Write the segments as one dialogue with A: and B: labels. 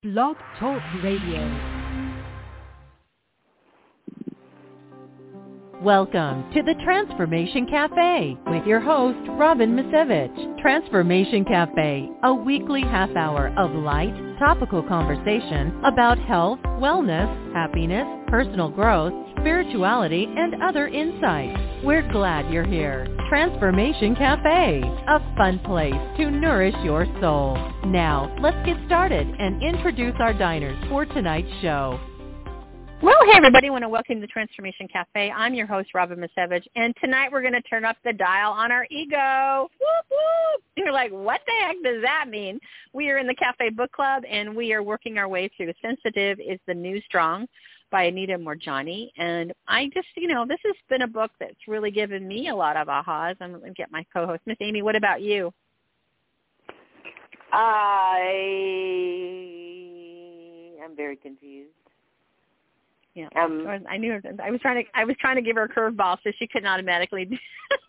A: Blog Talk Radio. Welcome to the Transformation Cafe with your host, Robin Misevich. Transformation Cafe, a weekly half hour of light, topical conversation about health, wellness, happiness, personal growth, spirituality, and other insights. We're glad you're here. Transformation Cafe, a fun place to nourish your soul. Now, let's get started and introduce our diners for tonight's show.
B: Well, hey, everybody. I want to welcome to the Transformation Cafe. I'm your host, Robin Misevich, and tonight we're going to turn up the dial on our ego. Whoop, whoop. You're like, what the heck does that mean? We are in the Cafe Book Club, and we are working our way through Sensitive is the New Strong by Anita Moorjani. And I just, this has been a book that's really given me a lot of ahas. I'm going to get my co-host, Miss Amy. What about you?
C: I am very confused.
B: Yeah, I knew. I was trying to give her a curveball so she couldn't automatically do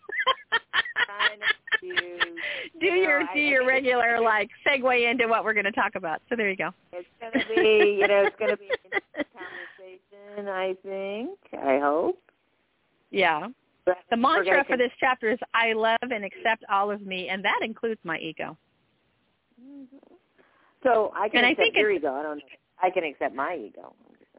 B: your regular segue into what we're going to talk about. So there you go.
C: It's going to be, it's going to be a conversation. I think. I hope.
B: Yeah. But the mantra for this chapter is "I love and accept all of me," and that includes my ego.
C: So I can accept your ego. I don't know. I can accept my ego.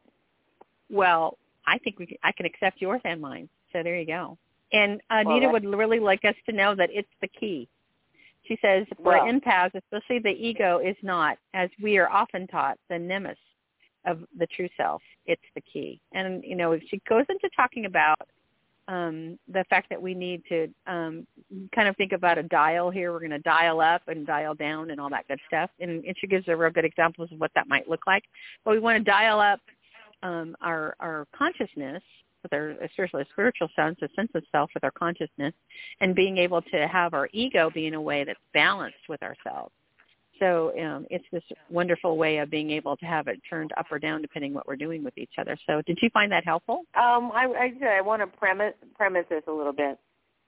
B: Well, I think I can accept yours and mine. So there you go. And Anita would really like us to know that it's the key. She says, for empaths, especially the ego is not, as we are often taught, the nemesis of the true self. It's the key. And, she goes into talking about the fact that we need to kind of think about a dial here. We're going to dial up and dial down and all that good stuff. And she gives a real good examples of what that might look like. But we want to dial up our consciousness with our spiritual sense, a sense of self with our consciousness, and being able to have our ego be in a way that's balanced with ourselves. So it's this wonderful way of being able to have it turned up or down depending what we're doing with each other. So did you find that helpful?
C: I want to premise this a little bit.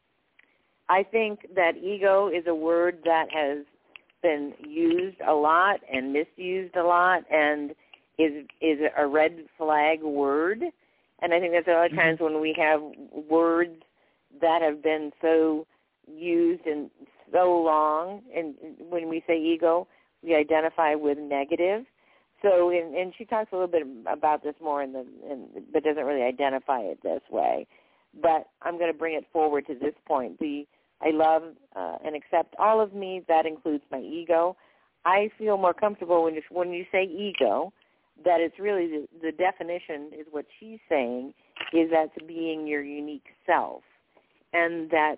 C: I think that ego is a word that has been used a lot and misused a lot, and is a red flag word. And I think that's a lot of times when we have words that have been so used and so long, and when we say ego, we identify with negative. So, and she talks a little bit about this more but doesn't really identify it this way. But I'm going to bring it forward to this point. I love and accept all of me. That includes my ego. I feel more comfortable when you say ego, that it's really the definition is what she's saying is that's being your unique self, and that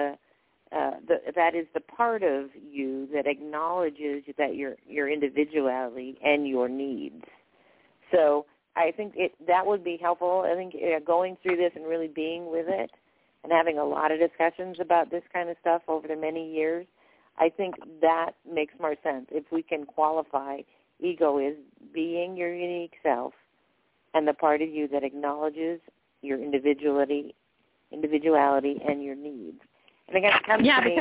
C: that is the part of you that acknowledges that your individuality and your needs. So I think that would be helpful. I think going through this and really being with it and having a lot of discussions about this kind of stuff over the many years, I think that makes more sense if we can qualify ego is being your unique self and the part of you that acknowledges your individuality and your needs. And I guess it comes to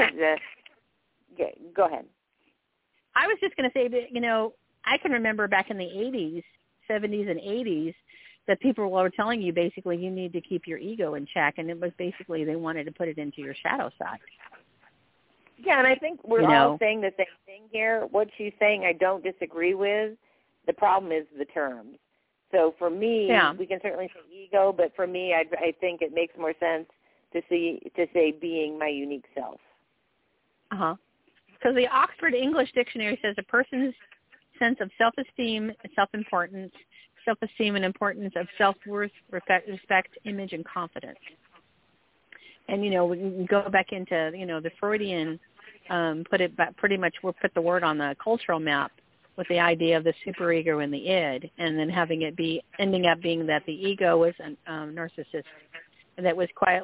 C: me go ahead.
B: I was just going to say that, I can remember back in the 80s, 70s and 80s, that people were telling you basically you need to keep your ego in check, and it was basically they wanted to put it into your shadow side.
C: Yeah, and I think we're all saying the same thing here. What she's saying I don't disagree with. The problem is the terms. So for me, we can certainly say ego, but for me, I think it makes more sense to say being my unique self.
B: Uh-huh. So the Oxford English Dictionary says a person's sense of self-esteem, self-importance, self-esteem and importance of self-worth, respect, image, and confidence. And, we can go back into, the Freudian, we'll put the word on the cultural map with the idea of the superego and the id, and then having it ending up being that the ego was a narcissist. And that was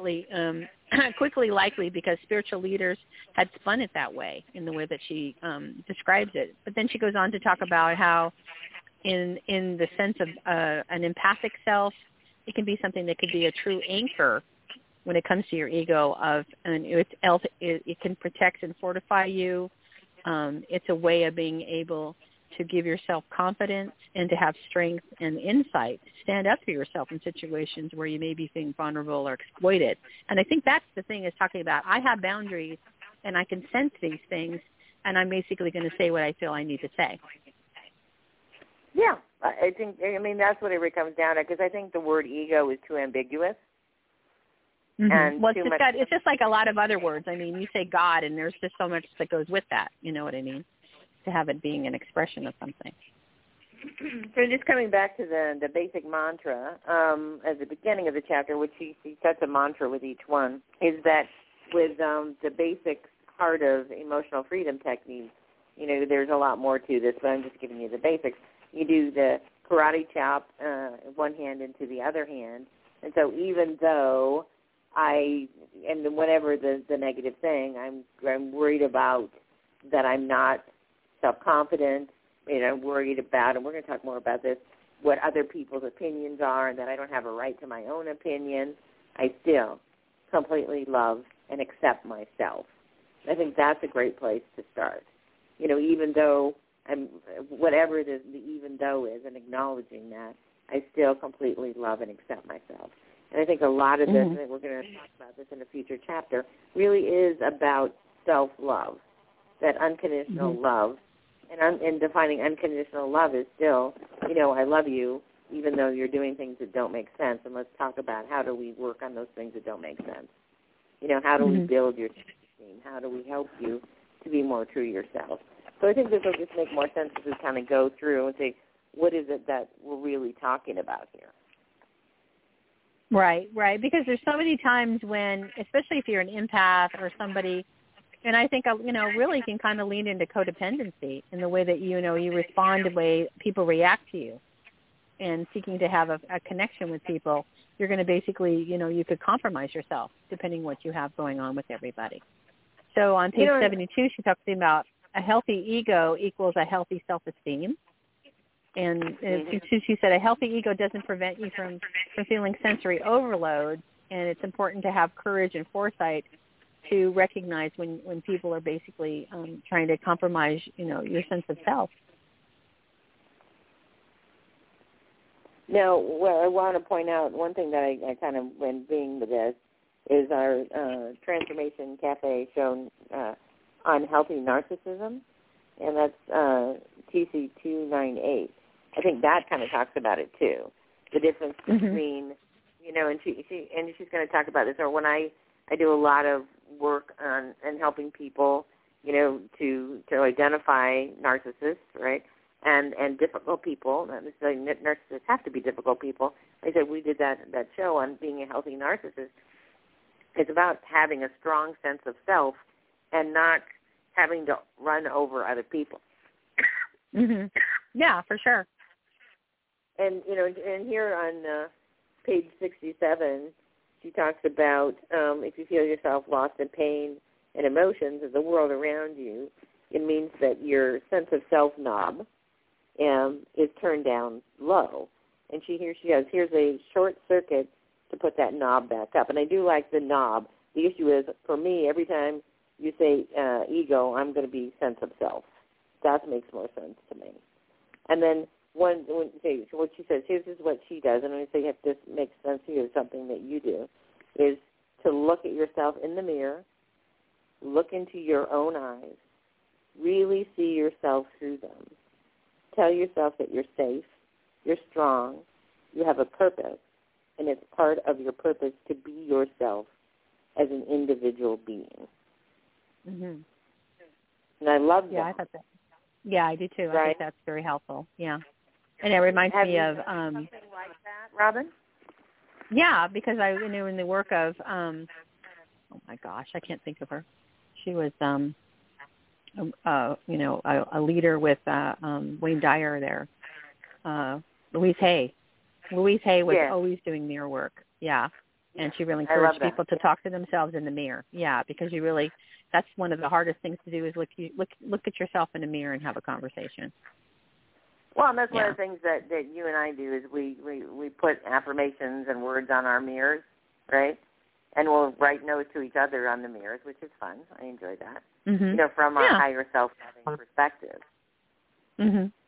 B: quickly likely because spiritual leaders had spun it that way in the way that she describes it. But then she goes on to talk about how in the sense of an empathic self, it can be something that could be a true anchor when it comes to your ego it can protect and fortify you. It's a way of being able to give yourself confidence and to have strength and insight to stand up for yourself in situations where you may be feeling vulnerable or exploited. And I think that's the thing is talking about, I have boundaries and I can sense these things, and I'm basically going to say what I feel I need to say.
C: Yeah, I mean, that's what it really comes down to, because I think the word ego is too ambiguous.
B: Mm-hmm.
C: And
B: well, it's just like a lot of other words. I mean, you say God, and there's just so much that goes with that. You know what I mean? To have it being an expression of something.
C: So just coming back to the basic mantra at the beginning of the chapter, which he sets a mantra with each one, is that with the basic heart of emotional freedom techniques, you know, there's a lot more to this, but I'm just giving you the basics. You do the karate chop, one hand into the other hand, and so even though and whatever the negative thing, I'm worried about that I'm not self-confident, you know, worried about, and we're going to talk more about this, what other people's opinions are, and that I don't have a right to my own opinion, I still completely love and accept myself. I think that's a great place to start. You know, even though whatever the even though is, and acknowledging that, I still completely love and accept myself. And I think a lot of this, and we're going to talk about this in a future chapter, really is about self-love, that unconditional love. And defining unconditional love is still, you know, I love you even though you're doing things that don't make sense. And let's talk about how do we work on those things that don't make sense. You know, how do we build your team? How do we help you to be more true to yourself? So I think this will just make more sense as we kind of go through and say, what is it that we're really talking about here?
B: Right. Because there's so many times when, especially if you're an empath or somebody, and I think, you know, really can kind of lean into codependency in the way that, you know, you respond to the way people react to you and seeking to have a connection with people. You're going to basically, you know, you could compromise yourself depending what you have going on with everybody. So on page 72, she talks about a healthy ego equals a healthy self-esteem. And she said a healthy ego doesn't prevent you from feeling sensory overload, and it's important to have courage and foresight to recognize when people are basically trying to compromise, you know, your sense of self.
C: Now, well, I want to point out one thing that I kind of, when being with this, is our Transformation Cafe show on healthy narcissism, and that's TC298. I think that kind of talks about it too, the difference between, you know, and she's going to talk about this. Or when I do a lot of work on and helping people, you know, to identify narcissists, right, and difficult people. Not necessarily narcissists have to be difficult people. Like I said, we did that show on being a healthy narcissist. It's about having a strong sense of self and not having to run over other people.
B: Yeah, for sure.
C: And, you know, and here on page 67, she talks about if you feel yourself lost in pain and emotions of the world around you, it means that your sense of self knob is turned down low. And here's a short circuit to put that knob back up. And I do like the knob. The issue is, for me, every time you say ego, I'm going to be sense of self. That makes more sense to me. And then what she says, here's what she does, and I say if this makes sense to you, is something that you do, is to look at yourself in the mirror, look into your own eyes, really see yourself through them. Tell yourself that you're safe, you're strong, you have a purpose, and it's part of your purpose to be yourself as an individual being. And I love that.
B: Yeah, I thought that. Yeah, I do too.
C: Right?
B: I think that's very helpful. Yeah. And it reminds me of
C: something like that, Robin?
B: Yeah, because I knew in the work of oh my gosh, I can't think of her. She was you know, a leader with Wayne Dyer there. Louise Hay. Louise Hay was always doing mirror work. Yeah. And she really encouraged people to talk to themselves in the mirror. Yeah, because that's one of the hardest things to do is look at yourself in the mirror and have a conversation.
C: Well, and that's one of the things that you and I do is we put affirmations and words on our mirrors, right? And we'll write notes to each other on the mirrors, which is fun. I enjoy that. You know, from our higher self-having perspective.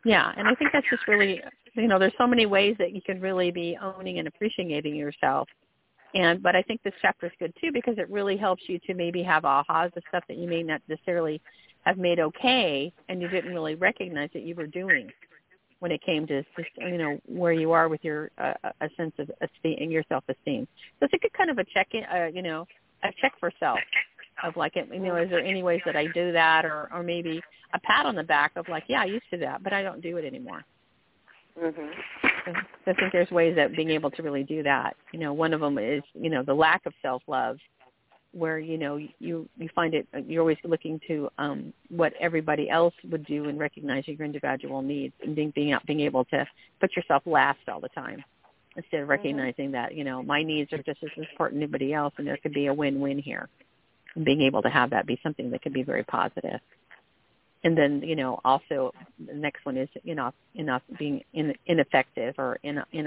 B: Yeah, and I think that's just really, there's so many ways that you can really be owning and appreciating yourself. But I think this chapter is good too because it really helps you to maybe have ahas of stuff that you may not necessarily have made okay, and you didn't really recognize that you were doing when it came to just, where you are with your a sense of esteem and your self-esteem. So it's a good kind of a check in, a check for self of like, is there any ways that I do that, or maybe a pat on the back of like, yeah, I used to that, but I don't do it anymore.
C: Mm-hmm.
B: So I think there's ways that being able to really do that. One of them is, the lack of self-love, where, you find it, you're always looking to what everybody else would do and recognizing your individual needs and being able to put yourself last all the time instead of recognizing that, my needs are just as important as anybody else, and there could be a win-win here. And being able to have that be something that could be very positive. And then, also the next one is, being ineffective or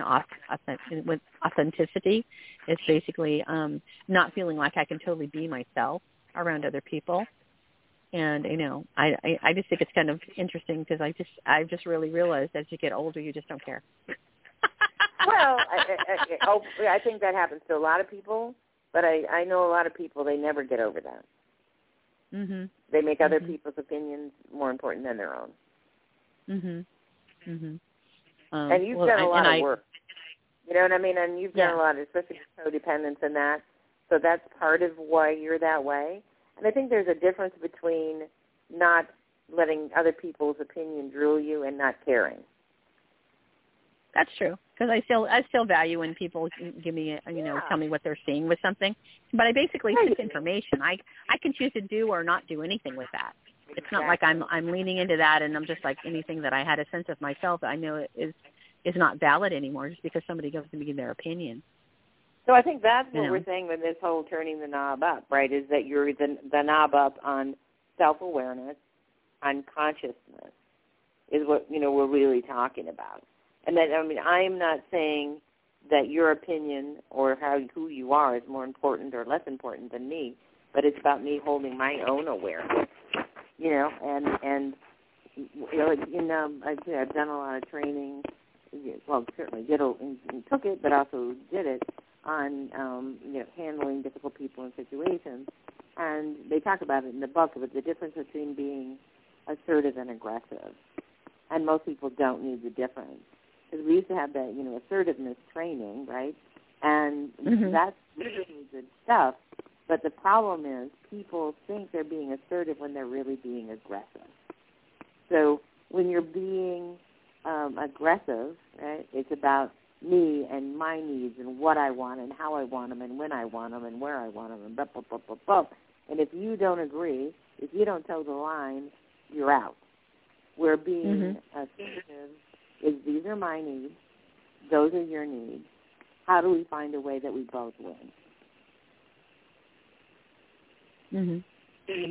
B: with authenticity. It's basically not feeling like I can totally be myself around other people. And, I just think it's kind of interesting because I just really realized as you get older, you just don't care.
C: Well, I think that happens to a lot of people, but I know a lot of people, they never get over that.
B: Mm-hmm.
C: They make other people's opinions more important than their own.
B: Mm-hmm. Mm-hmm.
C: And you've done a lot of work. You know what I mean? And you've done a lot, especially codependence and that. So that's part of why you're that way. And I think there's a difference between not letting other people's opinions rule you and not caring.
B: That's true, because I still value when people give me, tell me what they're seeing with something. But I basically seek information. I can choose to do or not do anything with that. It's not like I'm leaning into that and I'm just like anything that I had a sense of myself I know is not valid anymore just because somebody gives me their opinion.
C: So I think that's what we're saying with this whole turning the knob up, right, is that you're the knob up on self-awareness, on consciousness is what, we're really talking about. And that, I'm not saying that your opinion or who you are is more important or less important than me, but it's about me holding my own awareness, and I've done a lot of training, well, certainly took it, but also did it on, handling difficult people and situations. And they talk about it in the book, but the difference between being assertive and aggressive. And most people don't need the difference. Because we used to have that, assertiveness training, right? And that's really good stuff. But the problem is people think they're being assertive when they're really being aggressive. So when you're being aggressive, right, it's about me and my needs and what I want and how I want them and when I want them and where I want them and blah, blah, blah, blah, blah. And if you don't agree, if you don't toe the line, you're out. Where being assertive is these are my needs, those are your needs. How do we find a way that we both win?
B: Mm-hmm.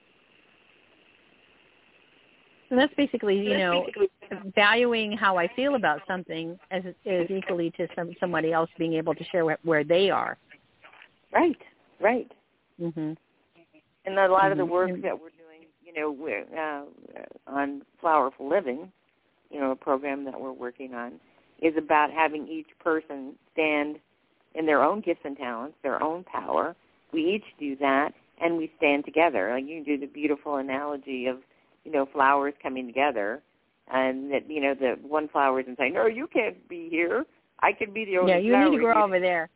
B: So that's basically, valuing how I feel about something as equally to somebody else being able to share where they are.
C: Right.
B: Mm-hmm.
C: And a lot of the work that we're doing, we're on Flower for Living, a program that we're working on, is about having each person stand in their own gifts and talents, their own power. We each do that, and we stand together. Like you can do the beautiful analogy of, flowers coming together, and that, the one flower isn't saying, no, you can't be here. I can be the only flower.
B: Yeah, you need to grow over there.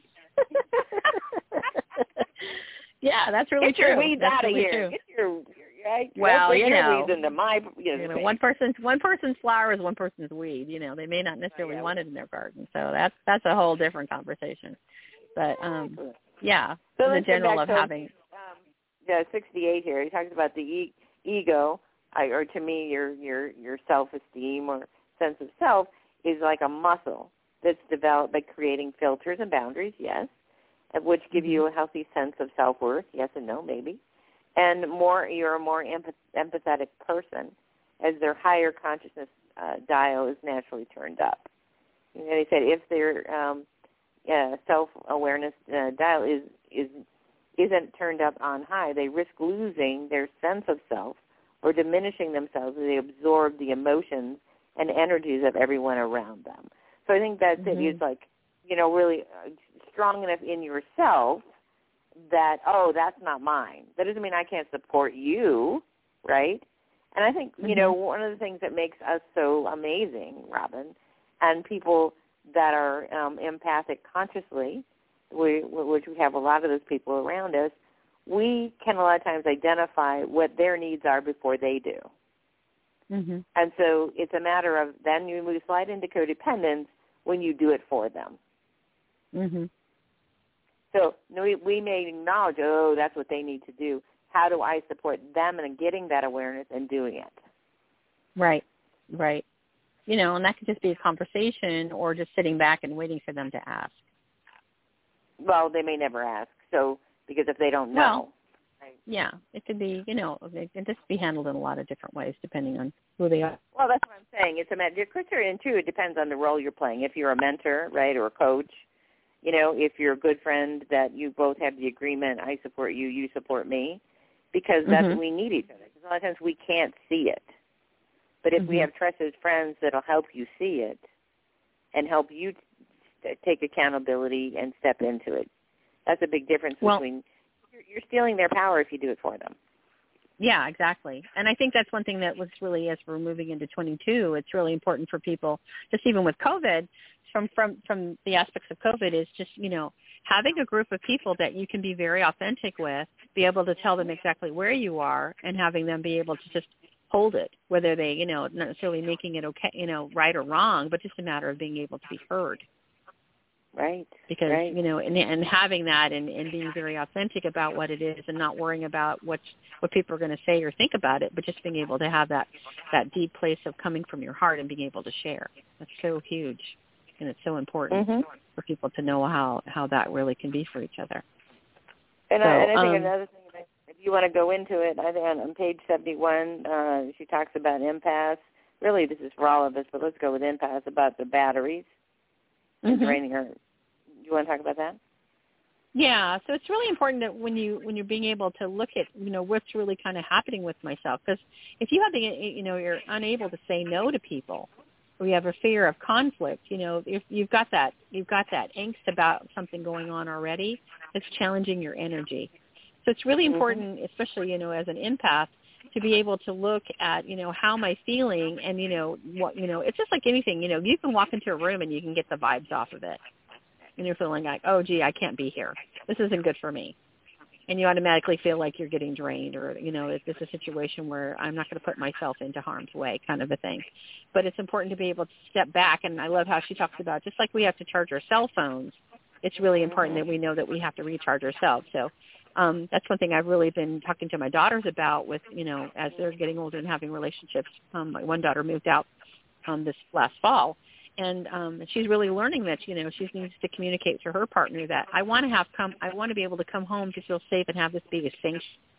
B: Yeah, that's really
C: Get
B: true.
C: Your weeds
B: that's
C: out
B: really
C: of here.
B: True.
C: Get your right.
B: Well,
C: into my,
B: one person's flower is one person's weed. They may not necessarily want it in their garden. So that's a whole different conversation. But yeah,
C: so
B: the general of having.
C: 68 here. He talks about the ego, or to me, your self-esteem or sense of self is like a muscle that's developed by creating filters and boundaries. Yes. Which give you a healthy sense of self-worth, yes and no, maybe. And you're a more empathetic person as their higher consciousness dial is naturally turned up. They said if their self-awareness dial isn't turned up on high, they risk losing their sense of self or diminishing themselves as they absorb the emotions and energies of everyone around them. So I think that's it. It's like, really strong enough in yourself that, that's not mine. That doesn't mean I can't support you, right? And I think, one of the things that makes us so amazing, Robin, and people that are empathic consciously, which we have a lot of those people around us, we can a lot of times identify what their needs are before they do. And so it's a matter of then we slide into codependence when you do it for them. So we may acknowledge, that's what they need to do. How do I support them in getting that awareness and doing it? Right.
B: And that could just be a conversation or just sitting back and waiting for them to ask.
C: Well, they may never ask, because if they don't know.
B: Well, yeah, it could be, it can just be handled in a lot of different ways depending on who they are.
C: Well, that's what I'm saying. It's a matter, and too, it depends on the role you're playing. If you're a mentor, right, or a coach, if you're a good friend that you both have the agreement, I support you, you support me, because that's we need each other. Because a lot of times we can't see it. But if we have trusted friends that'll help you see it and help you take accountability and step into it, that's a big difference between you're stealing their power if you do it for them.
B: Yeah, exactly. And I think that's one thing that was really, as we're moving into 22, it's really important for people, just even with COVID, from the aspects of COVID, is just, having a group of people that you can be very authentic with, be able to tell them exactly where you are, and having them be able to just hold it, whether they, not necessarily making it okay, right or wrong, but just a matter of being able to be heard.
C: Right.
B: Because, and having that and being very authentic about what it is and not worrying about what people are going to say or think about it, but just being able to have that deep place of coming from your heart and being able to share. That's so huge. And it's so important for people to know how that really can be for each other.
C: And I think another thing, that if you want to go into it, I think on page 71, she talks about empaths. Really, this is for all of us, but let's go with empaths, about the batteries and draining her. You want to talk about that?
B: Yeah, so it's really important that when you're being able to look at, what's really kind of happening with myself. Because if you have you're unable to say no to people, or you have a fear of conflict, if you've got that angst about something going on already, it's challenging your energy. So it's really important, especially, as an empath, to be able to look at, how am I feeling, and, it's just like anything, you can walk into a room and you can get the vibes off of it. And you're feeling like, oh, gee, I can't be here. This isn't good for me. And you automatically feel like you're getting drained, or, is this a situation where I'm not going to put myself into harm's way, kind of a thing. But it's important to be able to step back. And I love how she talks about, just like we have to charge our cell phones, it's really important that we know that we have to recharge ourselves. So that's one thing I've really been talking to my daughters about with, as they're getting older and having relationships. My one daughter moved out this last fall. And she's really learning that, she needs to communicate to her partner that I want to be able to come home to feel safe and have this be a safe,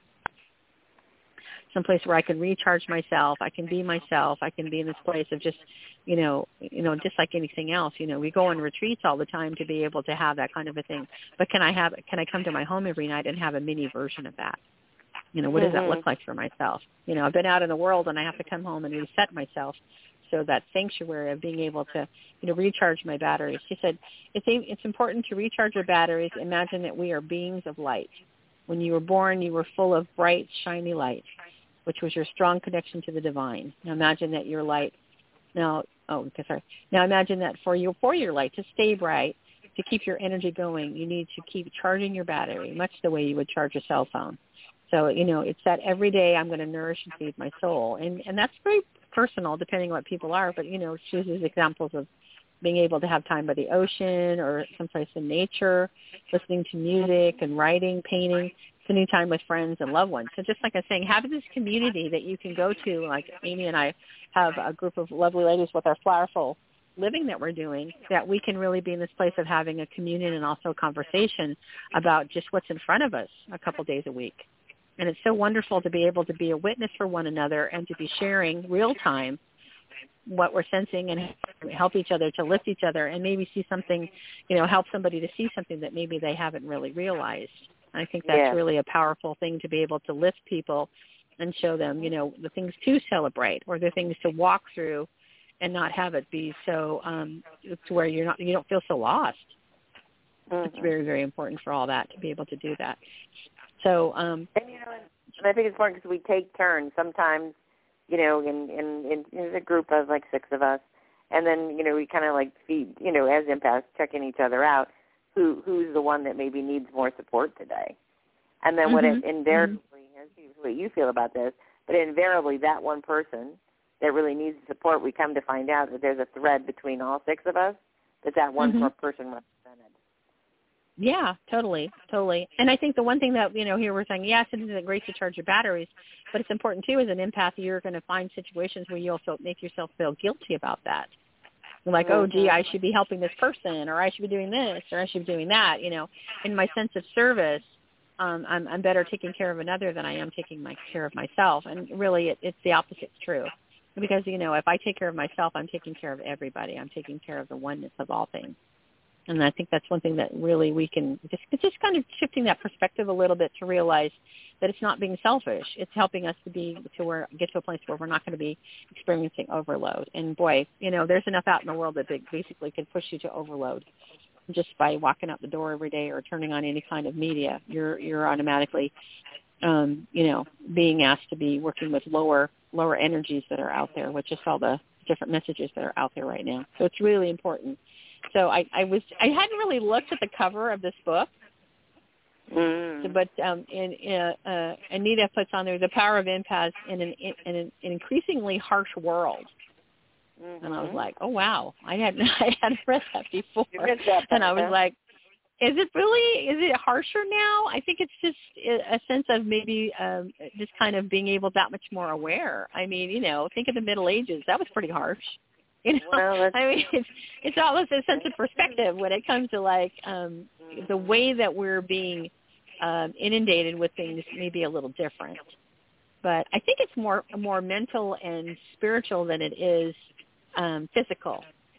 B: someplace where I can recharge myself, I can be myself, I can be in this place of just, just like anything else. We go on retreats all the time to be able to have that kind of a thing. But can I come to my home every night and have a mini version of that? What does that look like for myself? I've been out in the world and I have to come home and reset myself. So that sanctuary of being able to, recharge my batteries. She said, it's important to recharge your batteries. Imagine that we are beings of light. When you were born, you were full of bright, shiny light, which was your strong connection to the divine. Now imagine that your light, Now imagine that for your light to stay bright, to keep your energy going, you need to keep charging your battery, much the way you would charge a cell phone. So, it's that every day I'm going to nourish and feed my soul. And that's very personal, depending on what people are. But, she uses examples of being able to have time by the ocean or someplace in nature, listening to music and writing, painting, spending time with friends and loved ones. So just like I was saying, having this community that you can go to, like Amy and I have a group of lovely ladies with our Flowerful Living that we're doing, that we can really be in this place of having a communion and also a conversation about just what's in front of us a couple days a week. And it's so wonderful to be able to be a witness for one another and to be sharing real time what we're sensing and help each other to lift each other and maybe see something, help somebody to see something that maybe they haven't really realized. I think that's really a powerful thing, to be able to lift people and show them, the things to celebrate or the things to walk through and not have it be so to where you don't feel so lost. Mm-hmm. It's very, very important for all that to be able to do that. So,
C: and I think it's important because we take turns sometimes, in a group of like 6 of us, and then, we kind of like feed, as empaths, checking each other out, who's the one that maybe needs more support today. And then what it invariably, what you feel about this, but invariably that one person that really needs support, we come to find out that there's a thread between all 6 of us that one person represented.
B: Yeah, totally. And I think the one thing that, here we're saying, yes, it isn't great to charge your batteries, but it's important, too, as an empath, you're going to find situations where you'll make yourself feel guilty about that. Like, oh, gee, I should be helping this person, or I should be doing this, or I should be doing that, In my sense of service, I'm better taking care of another than I am taking care of myself. And really, it's the opposite true. Because, if I take care of myself, I'm taking care of everybody. I'm taking care of the oneness of all things. And I think that's one thing that really we can just kind of shifting that perspective a little bit to realize that it's not being selfish. It's helping us to get to a place where we're not going to be experiencing overload. And boy, there's enough out in the world that basically can push you to overload. Just by walking out the door every day or turning on any kind of media, you're automatically, being asked to be working with lower energies that are out there, with just all the different messages that are out there right now. So it's really important. So I hadn't really looked at the cover of this book, but Anita puts on there the power of empaths in an increasingly harsh world. And I was like, oh wow, I hadn't read that before. And I was like, is it harsher now? I think it's just a sense of maybe just kind of being able that much more aware. I mean, think of the Middle Ages. That was pretty harsh.
C: Well,
B: I mean, it's almost a sense of perspective when it comes to like the way that we're being inundated with things may be a little different. But I think it's more mental and spiritual than it is physical.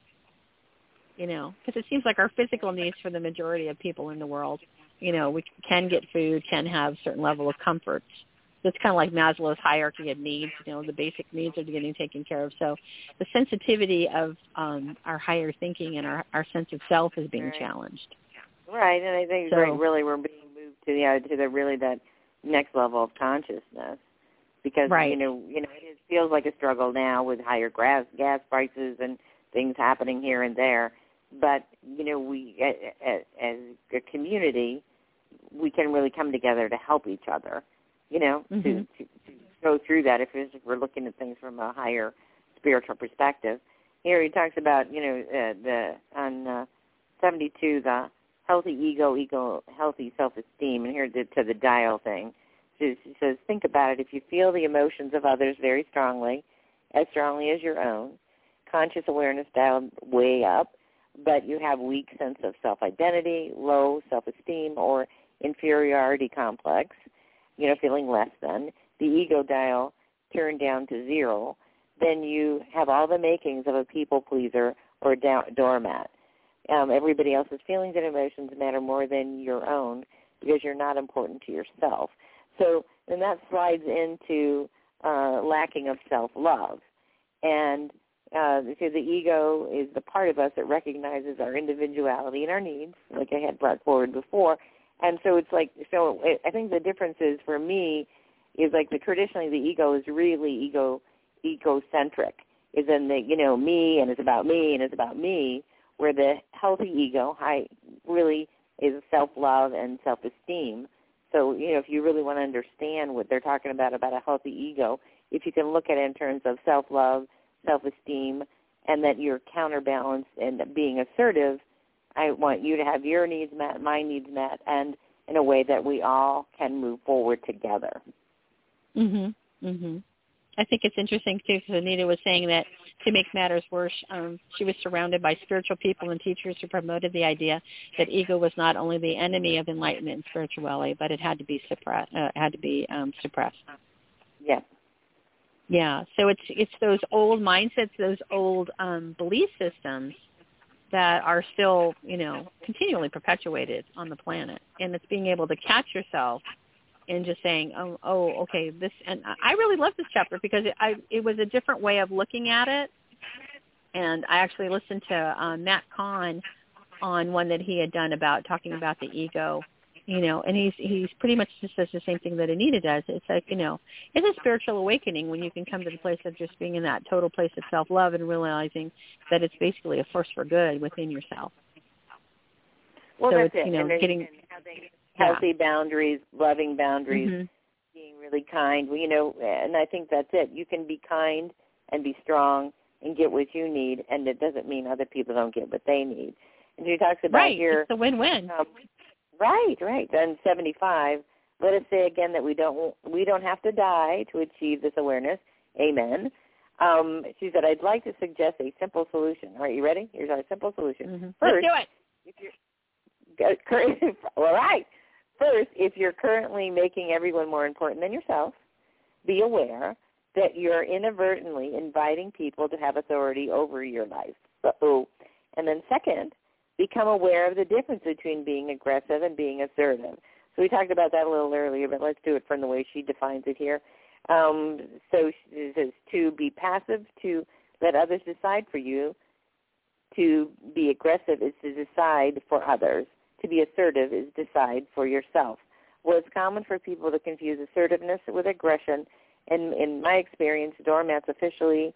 B: Because it seems like our physical needs for the majority of people in the world, we can get food, can have a certain level of comfort. So it's kind of like Maslow's hierarchy of needs. The basic needs are getting taken care of. So the sensitivity of our higher thinking and our sense of self is being challenged.
C: Right, and I think really we're being moved to the really that next level of consciousness. Because it feels like a struggle now with higher gas prices and things happening here and there. But we as a community, we can really come together to help each other. To go through that if we're looking at things from a higher spiritual perspective. Here he talks about, on 72, the healthy ego, healthy self-esteem, and here to the dial thing. He says, think about it. If you feel the emotions of others very strongly as your own, conscious awareness dialed way up, but you have weak sense of self-identity, low self-esteem, or inferiority complex, feeling less than, the ego dial turned down to 0, then you have all the makings of a people pleaser or a doormat. Everybody else's feelings and emotions matter more than your own because you're not important to yourself. So then that slides into lacking of self-love. And so the ego is the part of us that recognizes our individuality and our needs, like I had brought forward before. And so it's like, I think the difference is for me is like traditionally the ego is really egocentric, is in the, me and it's about me and it's about me, where the healthy ego really is self-love and self-esteem. So, if you really want to understand what they're talking about a healthy ego, if you can look at it in terms of self-love, self-esteem, and that you're counterbalanced and being assertive, I want you to have your needs met, my needs met, and in a way that we all can move forward together.
B: I think it's interesting, too, because Anita was saying that to make matters worse, she was surrounded by spiritual people and teachers who promoted the idea that ego was not only the enemy of enlightenment and spirituality, but it had to be suppressed.
C: Yeah.
B: Yeah. So it's those old mindsets, those old belief systems that are still, continually perpetuated on the planet. And it's being able to catch yourself and just saying, okay, this, and I really love this chapter because it was a different way of looking at it. And I actually listened to Matt Kahn on one that he had done about talking about the ego, and he's pretty much just says the same thing that Anita does. It's like, it's a spiritual awakening when you can come to the place of just being in that total place of self-love and realizing that it's basically a force for good within yourself.
C: Well,
B: so
C: that's
B: it's,
C: it.
B: getting
C: healthy boundaries, loving boundaries, being really kind. And I think that's it. You can be kind and be strong and get what you need, and it doesn't mean other people don't get what they need. And she talks about here.
B: It's a win-win.
C: Right. On 75, let us say again that we don't have to die to achieve this awareness. Amen. She said, I'd like to suggest a simple solution. All right, you ready? Here's our simple solution.
B: First, let's
C: do it. All right. First, if you're currently making everyone more important than yourself, be aware that you're inadvertently inviting people to have authority over your life. And then second, become aware of the difference between being aggressive and being assertive. So we talked about that a little earlier, but let's do it from the way she defines it here. So she says to be passive, to let others decide for you. To be aggressive is to decide for others. To be assertive is decide for yourself. Well, it's common for people to confuse assertiveness with aggression. And in my experience, doormats especially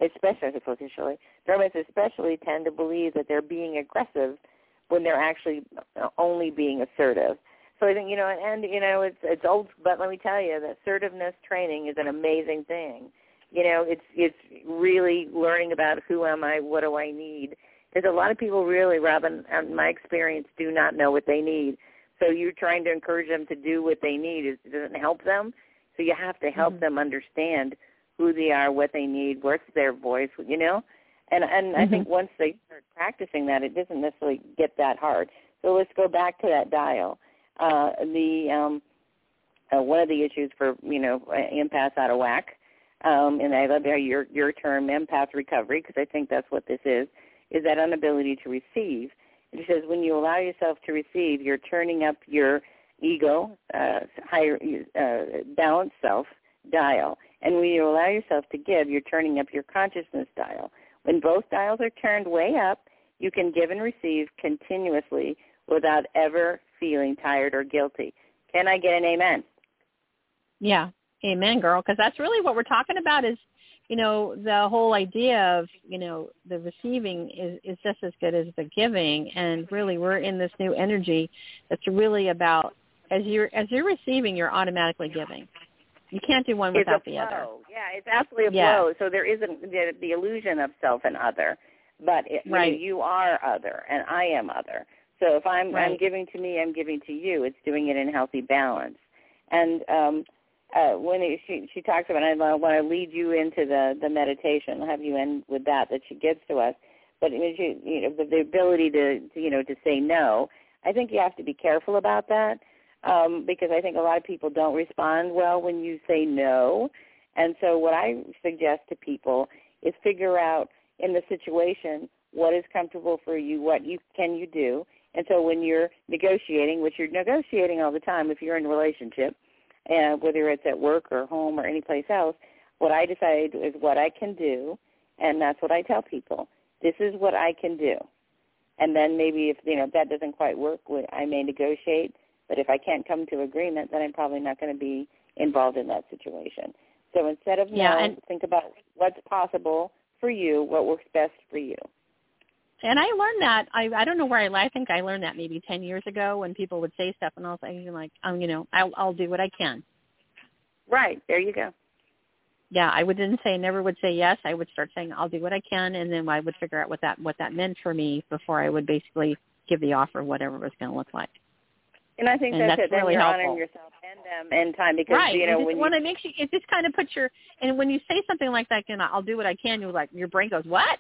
C: tend to believe that they're being aggressive when they're actually only being assertive. So I think, it's old, but let me tell you, that assertiveness training is an amazing thing. It's really learning about who am I, what do I need. Because a lot of people really, Robin, in my experience, do not know what they need. So you're trying to encourage them to do what they need. It doesn't help them. So you have to help them understand who they are, what they need, what's their voice, And I think once they start practicing that, it doesn't necessarily get that hard. So let's go back to that dial. One of the issues for, empaths out of whack, and I love your term, empath recovery, because I think that's what this is that inability to receive. It says when you allow yourself to receive, you're turning up your ego, higher balanced self dial. And when you allow yourself to give, you're turning up your consciousness dial. When both dials are turned way up, you can give and receive continuously without ever feeling tired or guilty. Can I get an amen?
B: Yeah, amen, girl, because that's really what we're talking about is, the whole idea of, the receiving is just as good as the giving. And really we're in this new energy that's really about, as you're receiving, you're automatically giving. You can't do one without the other.
C: Yeah, it's absolutely a flow. So there isn't the illusion of self and other, but you are other and I am other. So if I'm giving to me, I'm giving to you. It's doing it in healthy balance. And when she talks about, and I want to lead you into the meditation. I'll have you end with that she gives to us. But the ability to say no, I think you have to be careful about that. Because I think a lot of people don't respond well when you say no. And so what I suggest to people is figure out in the situation what is comfortable for you, what can you do. And so when you're negotiating, which you're negotiating all the time if you're in a relationship, whether it's at work or home or any place else, what I decide is what I can do, and that's what I tell people. This is what I can do. And then maybe if that doesn't quite work, I may negotiate. But if I can't come to agreement, then I'm probably not going to be involved in that situation. So instead of think about what's possible for you, what works best for you.
B: And I learned that. I don't know where I think I learned that maybe 10 years ago when people would say stuff, and I was like, I'll do what I can.
C: Right. There you go.
B: Yeah, I never would say yes. I would start saying I'll do what I can, and then I would figure out what that meant for me before I would basically give the offer, whatever it was going to look like.
C: And I think that's it. Then
B: really
C: you're
B: helpful.
C: Honoring yourself and time because
B: when it makes you, it just kind of puts and when you say something like that, I'll do what I can. You're like, your brain goes, what?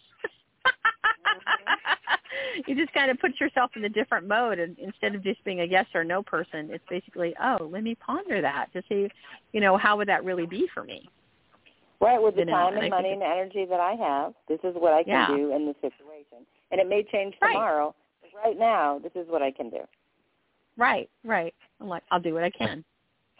B: You just kind of put yourself in a different mode, and instead of just being a yes or no person, it's basically, let me ponder that to see, how would that really be for me?
C: Right, with the time and money and energy that I have, this is what I can do in this situation. And it may change tomorrow, but right now, this is what I can do.
B: Right. I'm like, I'll do what I can.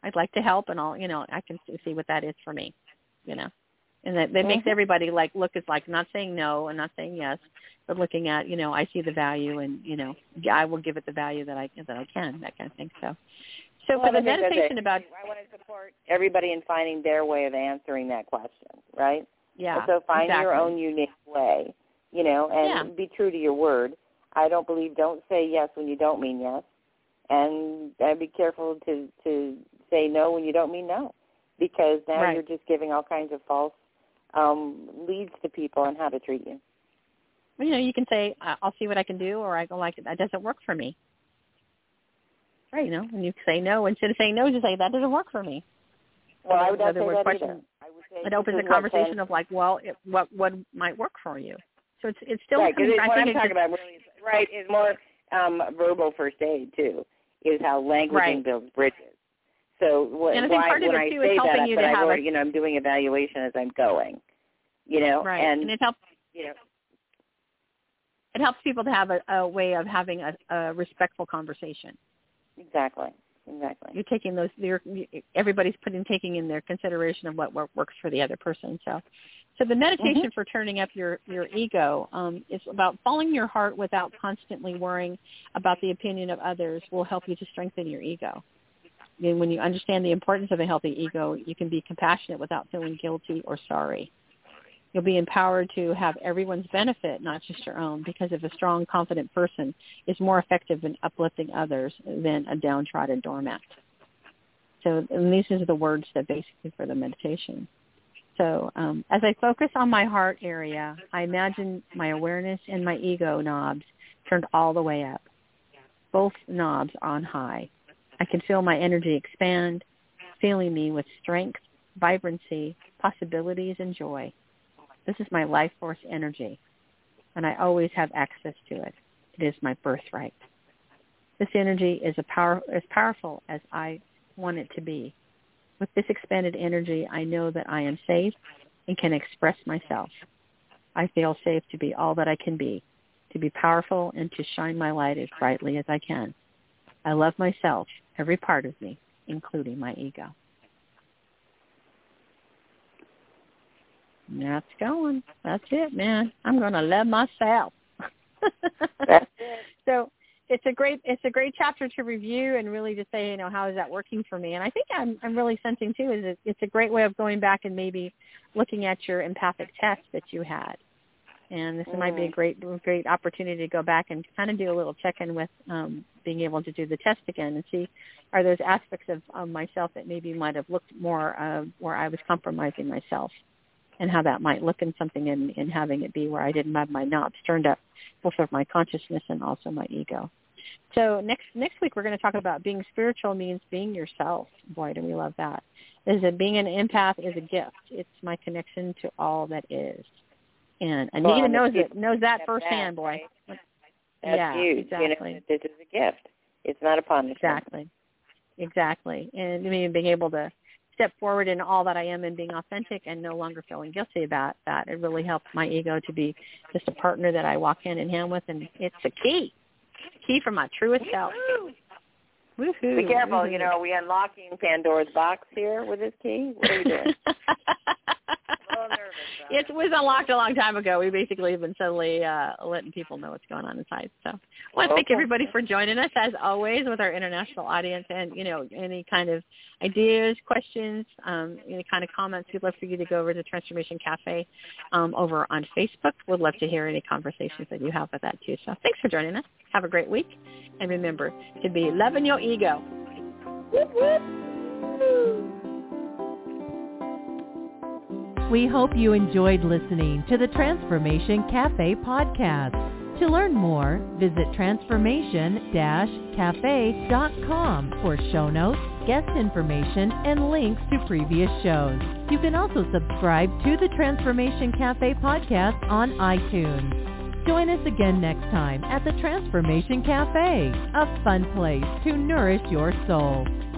B: I'd like to help, and I can see what that is for me, and that makes everybody look at not saying no and not saying yes, but looking at, I see the value, and I will give it the value that I can, that kind of thing. So for the meditation about,
C: I want to support everybody in finding their way of answering that question, right?
B: Yeah.
C: And so find your own unique way, and be true to your word. I don't say yes when you don't mean yes, and be careful to say no when you don't mean no, because now you're just giving all kinds of false leads to people on how to treat you.
B: Well, you can say, I'll see what I can do, or I go that doesn't work for me. Right. And you say no, instead of saying no, just say that doesn't work for me.
C: Well, I would not say that either. I would say
B: it opens a conversation of what might work for you. So it's still
C: right. What I'm talking about really is more verbal first aid too. Is how languaging builds bridges. So when I say that, I'm doing evaluation as I'm going.
B: Right.
C: And
B: it helps. It helps people to have a way of having a respectful conversation. Exactly. You're taking everybody's taking in their consideration of what works for the other person. So the meditation for turning up your ego is about following your heart without constantly worrying about the opinion of others will help you to strengthen your ego. And when you understand the importance of a healthy ego, you can be compassionate without feeling guilty or sorry. You'll be empowered to have everyone's benefit, not just your own, because if a strong, confident person is more effective in uplifting others than a downtrodden doormat. So and these are the words that basically for the meditation. So as I focus on my heart area, I imagine my awareness and my ego knobs turned all the way up. Both knobs on high. I can feel my energy expand, filling me with strength, vibrancy, possibilities, and joy. This is my life force energy, and I always have access to it. It is my birthright. This energy is as powerful as I want it to be. With this expanded energy, I know that I am safe and can express myself. I feel safe to be all that I can be, to be powerful and to shine my light as brightly as I can. I love myself, every part of me, including my ego. That's going. That's it, man. I'm going to love myself.
C: That's it.
B: So it's a great chapter to review and really to say, how is that working for me? And I think I'm really sensing too is it's a great way of going back and maybe looking at your empathic test that you had. And this might be a great opportunity to go back and kind of do a little check-in with being able to do the test again and see are those aspects of myself that maybe might have looked more where I was compromising myself. And how that might look in something in having it be where I didn't have my knobs turned up, both of my consciousness and also my ego. So next week we're going to talk about being spiritual means being yourself. Boy, do we love that. Being an empath is a gift. It's my connection to all that is. And Anita knows that firsthand, boy.
C: Right? That's huge.
B: Exactly.
C: This is a gift. It's not a punishment.
B: Exactly. And being able to step forward in all that I am and being authentic and no longer feeling guilty about that. It really helps my ego to be just a partner that I walk hand in hand with, and it's a key for my truest self. Woohoo.
C: Be careful, are we unlocking Pandora's box here with this key? What are we doing? I'm a little nervous.
B: It was unlocked a long time ago. We basically have been subtly letting people know what's going on inside. So I want to thank everybody for joining us, as always, with our international audience. And, any kind of ideas, questions, any kind of comments, we'd love for you to go over to Transformation Cafe over on Facebook. We'd love to hear any conversations that you have with that, too. So thanks for joining us. Have a great week. And remember to be loving your ego. Whoop, whoop.
A: We hope you enjoyed listening to the Transformation Cafe podcast. To learn more, visit transformation-cafe.com for show notes, guest information, and links to previous shows. You can also subscribe to the Transformation Cafe podcast on iTunes. Join us again next time at the Transformation Cafe, a fun place to nourish your soul.